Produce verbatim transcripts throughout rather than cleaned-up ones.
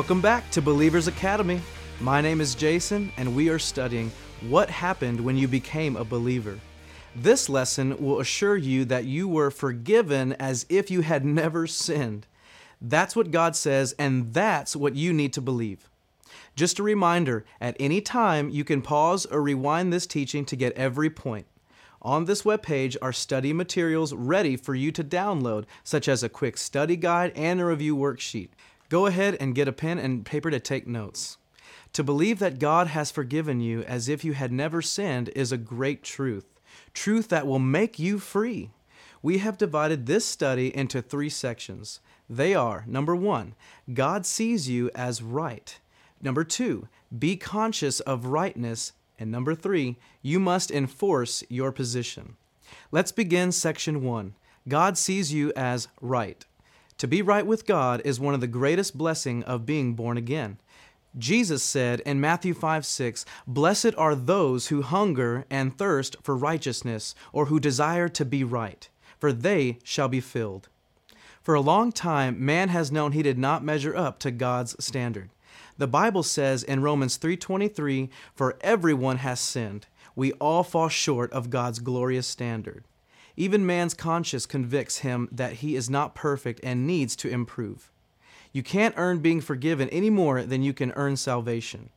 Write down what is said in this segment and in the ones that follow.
Welcome back to Believers Academy. My name is Jason, and we are studying what happened when you became a believer. This lesson will assure you that you were forgiven as if you had never sinned. That's what God says, and that's what you need to believe. Just a reminder, at any time you can pause or rewind this teaching to get every point. On this webpage are study materials ready for you to download, such as a quick study guide and a review worksheet. Go ahead and get a pen and paper to take notes. To believe that God has forgiven you as if you had never sinned is a great truth, truth that will make you free. We have divided this study into three sections. They are, number one, God sees you as right. Number two, be conscious of rightness. And number three, you must enforce your position. Let's begin section one. God sees you as right. To be right with God is one of the greatest blessings of being born again. Jesus said in Matthew five six, "Blessed are those who hunger and thirst for righteousness, or who desire to be right, for they shall be filled." For a long time, man has known he did not measure up to God's standard. The Bible says in Romans three twenty-three, "For everyone has sinned. We all fall short of God's glorious standard." Even man's conscience convicts him that he is not perfect and needs to improve. You can't earn being forgiven any more than you can earn salvation.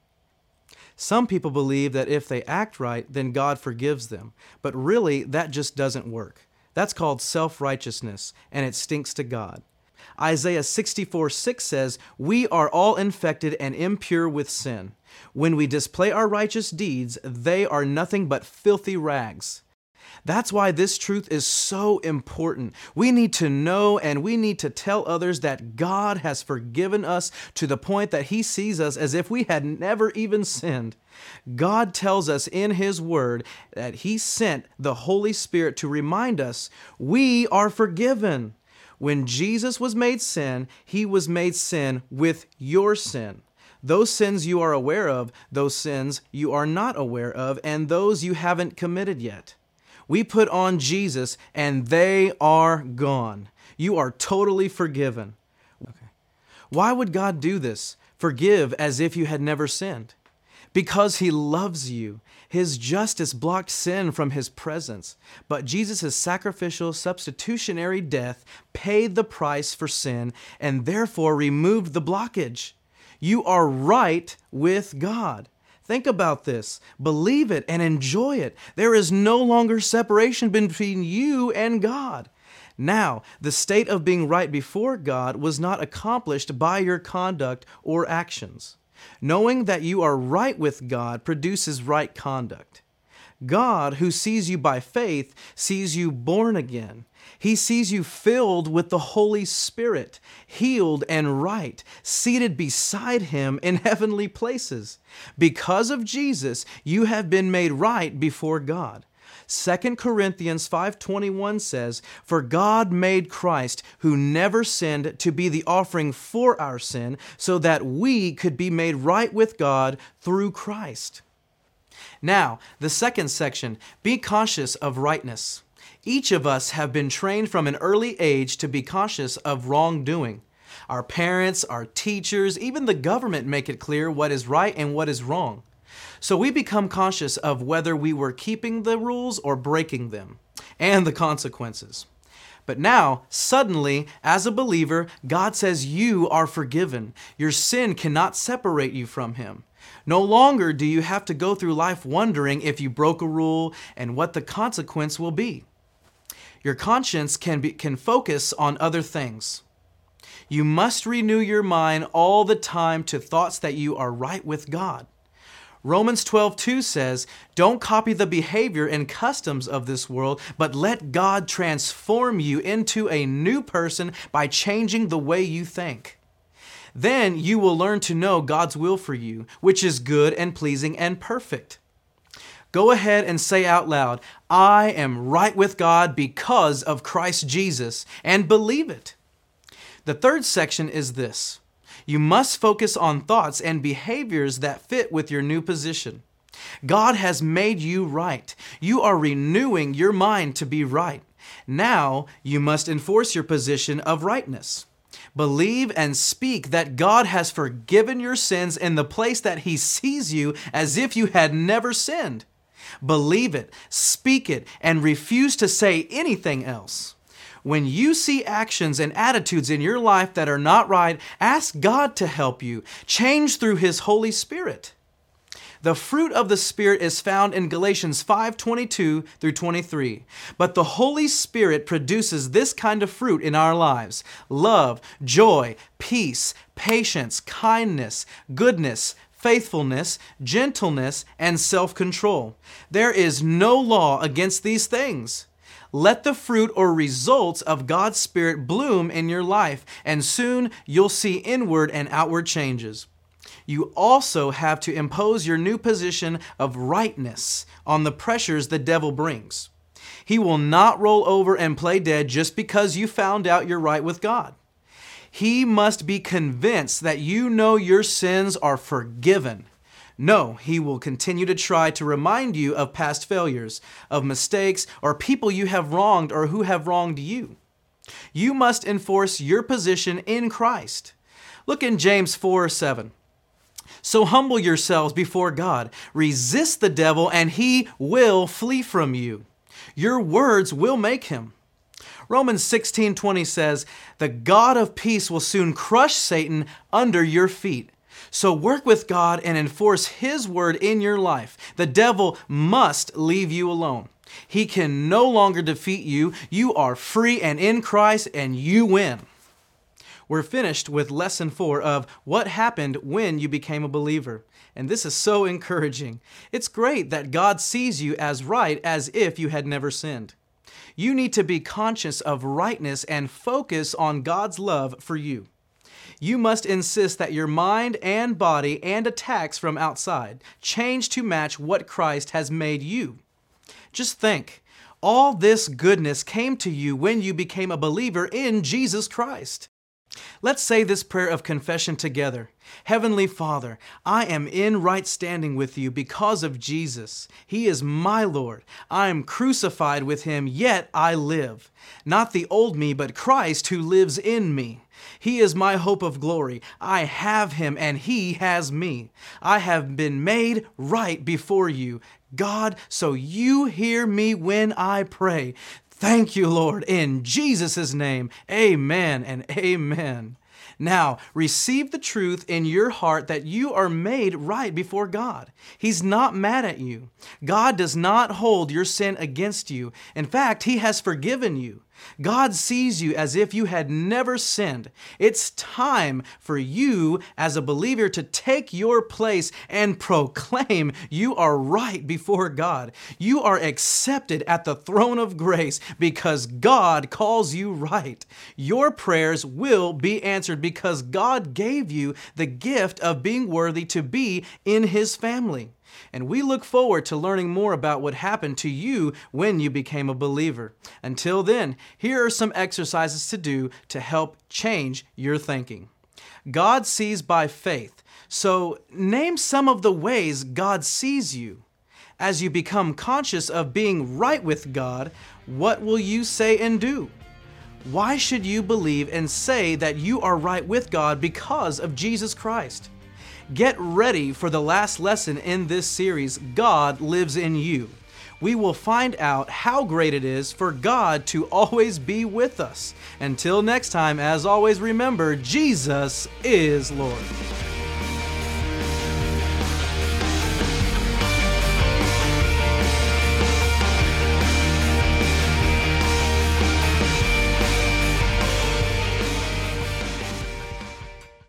Some people believe that if they act right, then God forgives them. But really, that just doesn't work. That's called self-righteousness, and it stinks to God. Isaiah sixty-four six says, "We are all infected and impure with sin. When we display our righteous deeds, they are nothing but filthy rags." That's why this truth is so important. We need to know and we need to tell others that God has forgiven us to the point that He sees us as if we had never even sinned. God tells us in His Word that He sent the Holy Spirit to remind us we are forgiven. When Jesus was made sin, He was made sin with your sin. Those sins you are aware of, those sins you are not aware of, and those you haven't committed yet. We put on Jesus and they are gone. You are totally forgiven. Okay. Why would God do this? Forgive as if you had never sinned. Because He loves you. His justice blocked sin from His presence. But Jesus' sacrificial substitutionary death paid the price for sin and therefore removed the blockage. You are right with God. Think about this. Believe it and enjoy it. There is no longer separation between you and God. Now, the state of being right before God was not accomplished by your conduct or actions. Knowing that you are right with God produces right conduct. God, who sees you by faith, sees you born again. He sees you filled with the Holy Spirit, healed and right, seated beside Him in heavenly places. Because of Jesus, you have been made right before God. Second Corinthians five twenty-one says, "For God made Christ, who never sinned, to be the offering for our sin, so that we could be made right with God through Christ." Now, the second section, be conscious of rightness. Each of us have been trained from an early age to be conscious of wrongdoing. Our parents, our teachers, even the government make it clear what is right and what is wrong. So we become conscious of whether we were keeping the rules or breaking them, and the consequences. But now, suddenly, as a believer, God says you are forgiven. Your sin cannot separate you from Him. No longer do you have to go through life wondering if you broke a rule and what the consequence will be. Your conscience can be, can focus on other things. You must renew your mind all the time to thoughts that you are right with God. Romans twelve two says, "Don't copy the behavior and customs of this world, but let God transform you into a new person by changing the way you think. Then you will learn to know God's will for you, which is good and pleasing and perfect." Go ahead and say out loud, "I am right with God because of Christ Jesus," and believe it. The third section is this. You must focus on thoughts and behaviors that fit with your new position. God has made you right. You are renewing your mind to be right. Now you must enforce your position of rightness. Believe and speak that God has forgiven your sins in the place that He sees you as if you had never sinned. Believe it, speak it, and refuse to say anything else. When you see actions and attitudes in your life that are not right, ask God to help you. Change through His Holy Spirit. The fruit of the Spirit is found in Galatians five twenty-two through twenty-three. But the Holy Spirit produces this kind of fruit in our lives: love, joy, peace, patience, kindness, goodness, faithfulness, gentleness, and self-control. There is no law against these things. Let the fruit or results of God's Spirit bloom in your life, and soon you'll see inward and outward changes. You also have to impose your new position of rightness on the pressures the devil brings. He will not roll over and play dead just because you found out you're right with God. He must be convinced that you know your sins are forgiven. No, he will continue to try to remind you of past failures, of mistakes, or people you have wronged or who have wronged you. You must enforce your position in Christ. Look in James four seven. So humble yourselves before God. Resist the devil, and he will flee from you. Your words will make him. Romans sixteen twenty says, the God of peace will soon crush Satan under your feet. So work with God and enforce His word in your life. The devil must leave you alone. He can no longer defeat you. You are free and in Christ, and you win. We're finished with lesson four of what happened when you became a believer. And this is so encouraging. It's great that God sees you as right as if you had never sinned. You need to be conscious of rightness and focus on God's love for you. You must insist that your mind and body and attacks from outside change to match what Christ has made you. Just think, all this goodness came to you when you became a believer in Jesus Christ. Let's say this prayer of confession together. Heavenly Father, I am in right standing with you because of Jesus. He is my Lord. I am crucified with Him, yet I live. Not the old me, but Christ who lives in me. He is my hope of glory. I have Him and He has me. I have been made right before you, God, so you hear me when I pray. Thank you, Lord, in Jesus' name. Amen and amen. Now, receive the truth in your heart that you are made right before God. He's not mad at you. God does not hold your sin against you. In fact, He has forgiven you. God sees you as if you had never sinned. It's time for you as a believer to take your place and proclaim you are right before God. You are accepted at the throne of grace because God calls you right. Your prayers will be answered because God gave you the gift of being worthy to be in His family. And we look forward to learning more about what happened to you when you became a believer. Until then, here are some exercises to do to help change your thinking. God sees by faith. So name some of the ways God sees you. As you become conscious of being right with God, what will you say and do? Why should you believe and say that you are right with God because of Jesus Christ? Get ready for the last lesson in this series, God Lives in You. We will find out how great it is for God to always be with us. Until next time, as always, remember, Jesus is Lord.